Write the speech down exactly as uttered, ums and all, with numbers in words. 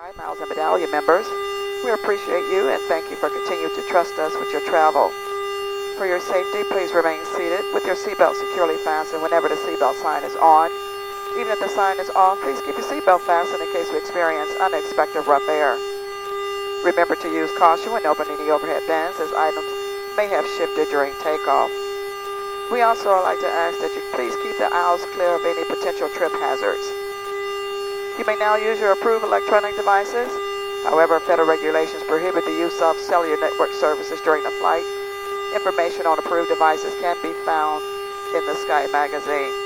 Sky Miles and Medallion members. We appreciate you and thank you for continuing to trust us with your travel. For your safety, please remain seated with your seatbelt securely fastened whenever the seatbelt sign is on. Even if the sign is off, please keep your seatbelt fastened in case we experience unexpected rough air. Remember to use caution when opening the overhead bins as items may have shifted during takeoff. We also would like to ask that you please keep the aisles clear of any potential trip hazards. You may now use your approved electronic devices. However, federal regulations prohibit the use of cellular network services during the flight. Information on approved devices can be found in the Sky magazine.